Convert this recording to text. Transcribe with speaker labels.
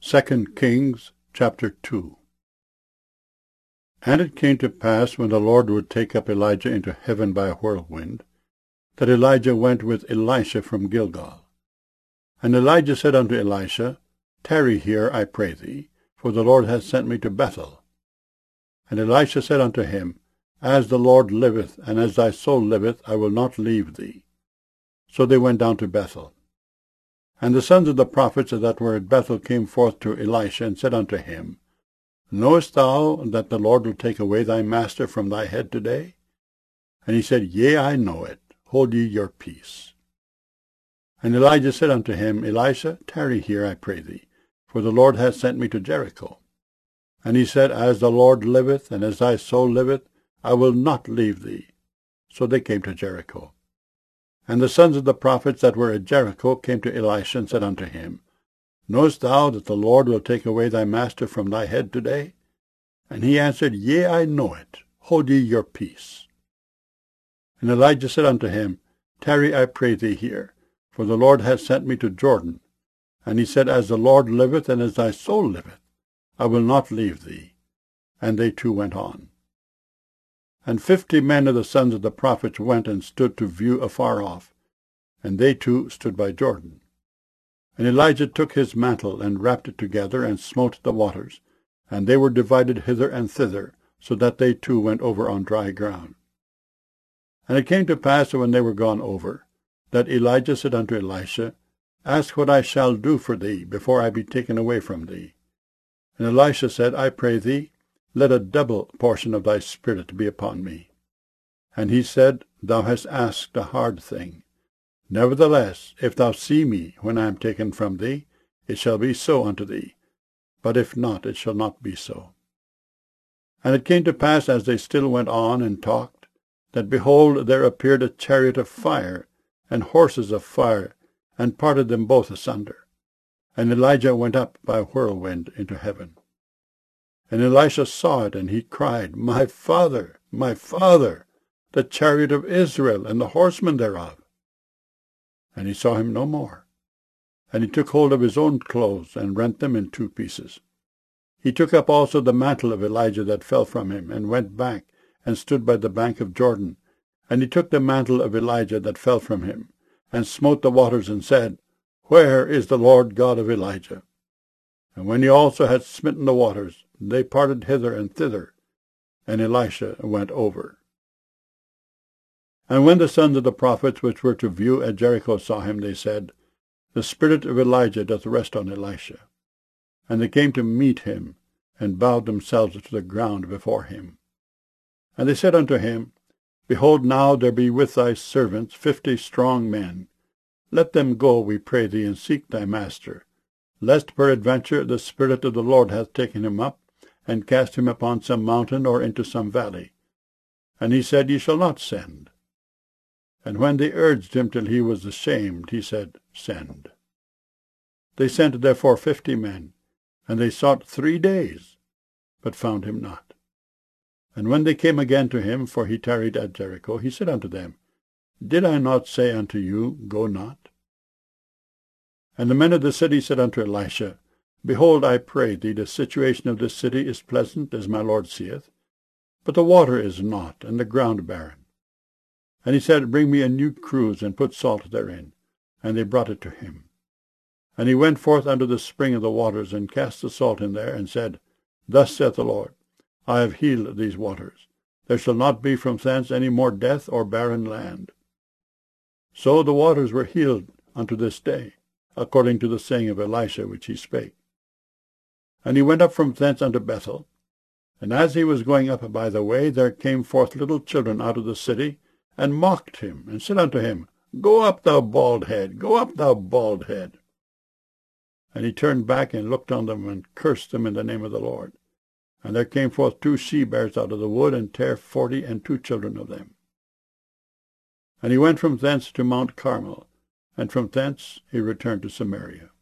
Speaker 1: 2 Kings chapter 2. And it came to pass, when the Lord would take up Elijah into heaven by a whirlwind, that Elijah went with Elisha from Gilgal. And Elijah said unto Elisha, Tarry here, I pray thee, for the Lord hath sent me to Bethel. And Elisha said unto him, As the Lord liveth, and as thy soul liveth, I will not leave thee. So they went down to Bethel. And the sons of the prophets that were at Bethel came forth to Elisha, and said unto him, Knowest thou that the Lord will take away thy master from thy head today? And he said, Yea, I know it. Hold ye your peace. And Elijah said unto him, Elisha, tarry here, I pray thee, for the Lord hath sent me to Jericho. And he said, As the Lord liveth, and as thy soul liveth, I will not leave thee. So they came to Jericho. And the sons of the prophets that were at Jericho came to Elisha, and said unto him, Knowest thou that the Lord will take away thy master from thy head today? And he answered, Yea, I know it. Hold ye your peace. And Elijah said unto him, Tarry, I pray thee here, for the Lord hath sent me to Jordan. And he said, As the Lord liveth, and as thy soul liveth, I will not leave thee. And they two went on. And 50 men of the sons of the prophets went and stood to view afar off, and they too stood by Jordan. And Elijah took his mantle, and wrapped it together, and smote the waters, and they were divided hither and thither, so that they too went over on dry ground. And it came to pass, when they were gone over, that Elijah said unto Elisha, Ask what I shall do for thee, before I be taken away from thee. And Elisha said, I pray thee, let a double portion of thy spirit be upon me. And he said, Thou hast asked a hard thing. Nevertheless, if thou see me when I am taken from thee, it shall be so unto thee. But if not, it shall not be so. And it came to pass, as they still went on and talked, that behold, there appeared a chariot of fire, and horses of fire, and parted them both asunder. And Elijah went up by a whirlwind into heaven. And Elisha saw it, and he cried, My father, the chariot of Israel, and the horsemen thereof. And he saw him no more. And he took hold of his own clothes, and rent them in 2 pieces. He took up also the mantle of Elijah that fell from him, and went back, and stood by the bank of Jordan. And he took the mantle of Elijah that fell from him, and smote the waters, and said, Where is the Lord God of Elijah? And when he also had smitten the waters, they parted hither and thither, and Elisha went over. And when the sons of the prophets which were to view at Jericho saw him, they said, The spirit of Elijah doth rest on Elisha. And they came to meet him, and bowed themselves to the ground before him. And they said unto him, Behold, now there be with thy servants 50 strong men. Let them go, we pray thee, and seek thy master, lest peradventure the Spirit of the Lord hath taken him up, and cast him upon some mountain, or into some valley. And he said, Ye shall not send. And when they urged him till he was ashamed, he said, Send. They sent therefore 50 men, and they sought 3 days, but found him not. And when they came again to him, for he tarried at Jericho, he said unto them, Did I not say unto you, Go not? And the men of the city said unto Elisha, Behold, I pray thee, the situation of this city is pleasant, as my Lord seeth, but the water is not, and the ground barren. And he said, Bring me a new cruse, and put salt therein. And they brought it to him. And he went forth unto the spring of the waters, and cast the salt in there, and said, Thus saith the Lord, I have healed these waters. There shall not be from thence any more death or barren land. So the waters were healed unto this day, according to the saying of Elisha which he spake. And he went up from thence unto Bethel. And as he was going up by the way, there came forth little children out of the city, and mocked him, and said unto him, Go up, thou bald head, go up, thou bald head. And he turned back, and looked on them, and cursed them in the name of the Lord. And there came forth 2 she-bears out of the wood, and tare 42 children of them. And he went from thence to Mount Carmel, and from thence he returned to Samaria.